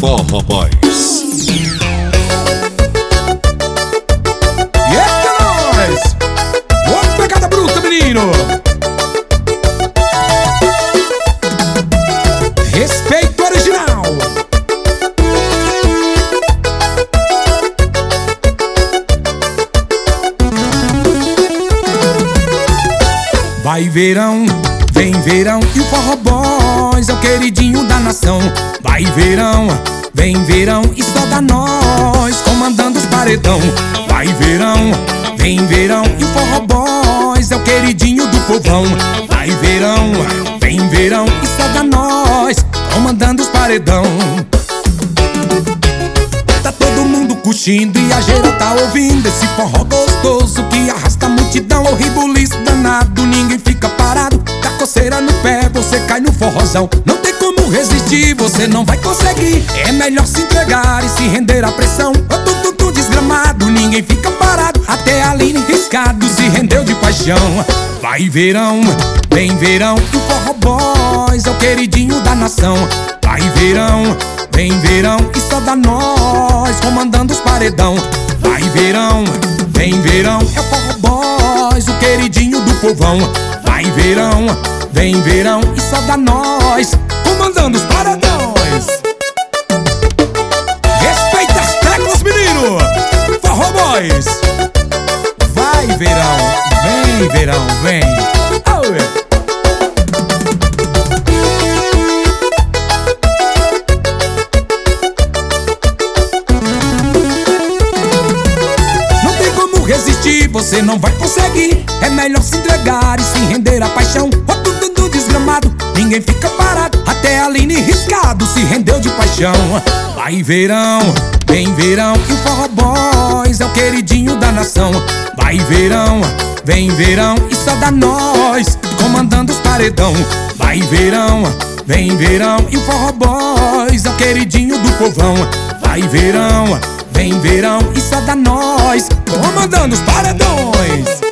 Forró Boys. Eita, nós! Ô, pegada bruta, menino! Respeito original! Vai verão, vem verão e o Forró Boys é o queridinho da nação. Vai verão, vem verão e só dá nós comandando os paredão. Vai verão, vem verão e o Forró Boys é o queridinho do povão. Vai verão, vem verão e só dá nós comandando os paredão. Tá todo mundo curtindo e a geral tá ouvindo esse forró gostoso que arrasta a multidão. O ribuliço danado, ninguém fica parado. Dá coceira no pé, você cai no forrozão. Não tem como resistir, você não vai conseguir. É melhor se entregar e se render à pressão. O tudo desgramado, ninguém fica parado. Até a Aline Riscado se rendeu de paixão. Vai verão, vem verão e o Forró Boys é o queridinho da nação. Vai verão, vem verão e só dá nós comandando os paredão. Vai verão, vem verão, é o Forró Boys, o queridinho do povão. Vai verão, vem verão e só dá nós comandando os paredões. Respeita as teclas, menino! Forró Boys! Vai verão, vem! Oh, yeah. Resistir, você não vai conseguir. É melhor se entregar e se render à paixão. O tudo desgramado, ninguém fica parado. Até a Aline Riscado se rendeu de paixão. Vai verão, vem verão e o Forró Boys é o queridinho da nação. Vai verão, vem verão e só dá nós comandando os paredão. Vai verão, vem verão e o Forró Boys é o queridinho do povão. Vai verão, vem verão e só dá nós comandando os paredões.